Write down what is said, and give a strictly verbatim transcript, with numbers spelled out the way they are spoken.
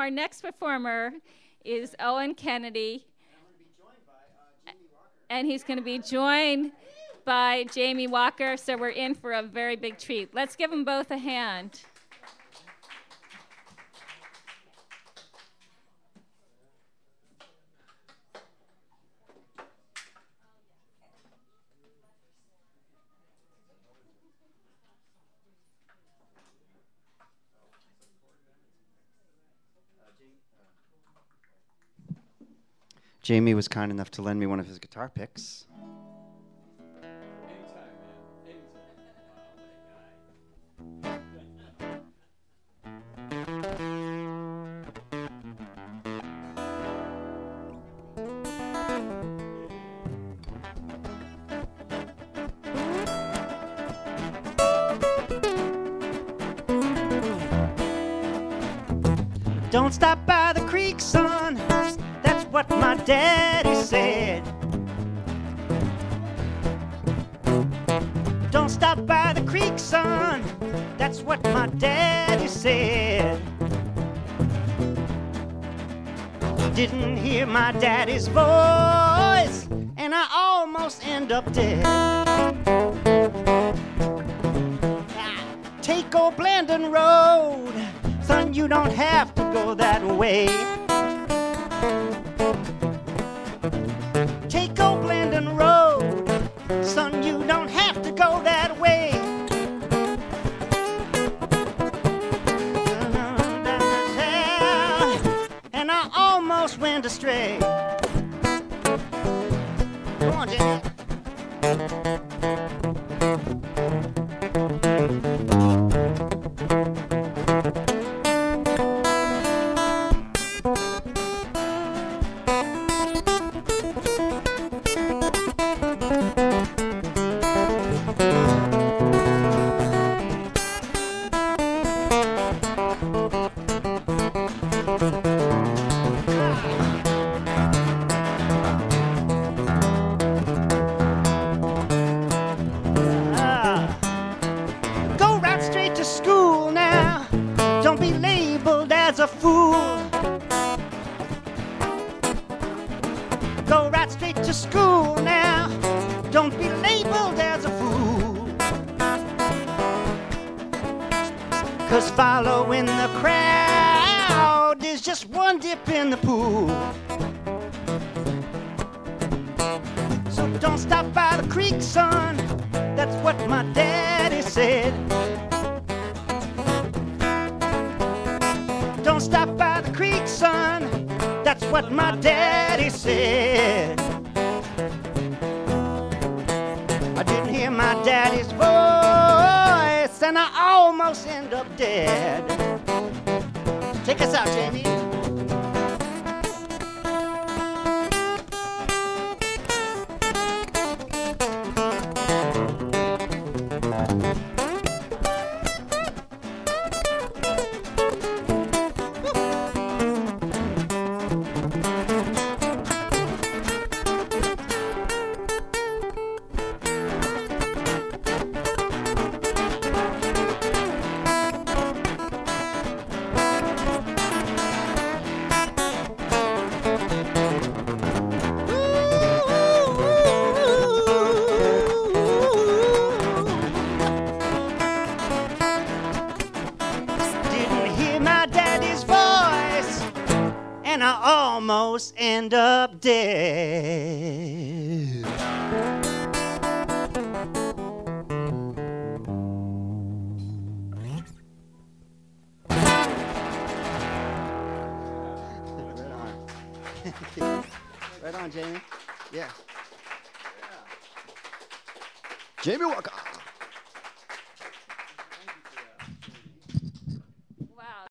our next performer is Owen Kennedy. And he's going to be joined by Jamie Walker, so we're in for a very big treat. Let's give them both a hand. Jamie was kind enough to lend me one of his guitar picks. Don't stop by the creek, son. That's what my daddy said. Don't stop by the creek, son. That's what my daddy said. Didn't hear my daddy's voice, and I almost end up dead. Take old Blandon Road. Son, you don't have to go that way. Take old Blandon Road. Son, you don't have to go that way. And I almost went astray. Come on, Jenny. Following the crowd is just one dip in the pool. So don't stop by the creek, son. That's what my daddy said. Don't stop by the creek, son. That's what my daddy said. I didn't hear my daddy's voice, and I almost end up dead. Take us out, Jamie. Almost end up dead. Right on, Jamie. Yeah. Jamie Walker.